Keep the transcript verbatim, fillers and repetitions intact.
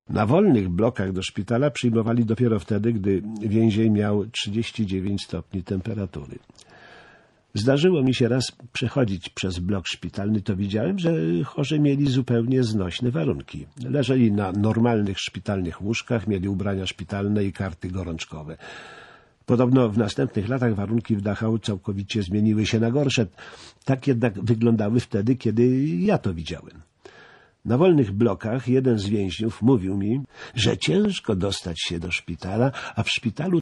Na wolnych blokach do szpitala przyjmowali dopiero wtedy, gdy więzień miał trzydzieści dziewięć stopni temperatury. Zdarzyło mi się raz przechodzić przez blok szpitalny, to widziałem, że chorzy mieli zupełnie znośne warunki. Leżeli na normalnych szpitalnych łóżkach, mieli ubrania szpitalne i karty gorączkowe. Podobno w następnych latach warunki w Dachau całkowicie zmieniły się na gorsze. Tak jednak wyglądały wtedy, kiedy ja to widziałem. Na wolnych blokach jeden z więźniów mówił mi, że ciężko dostać się do szpitala, a w szpitalu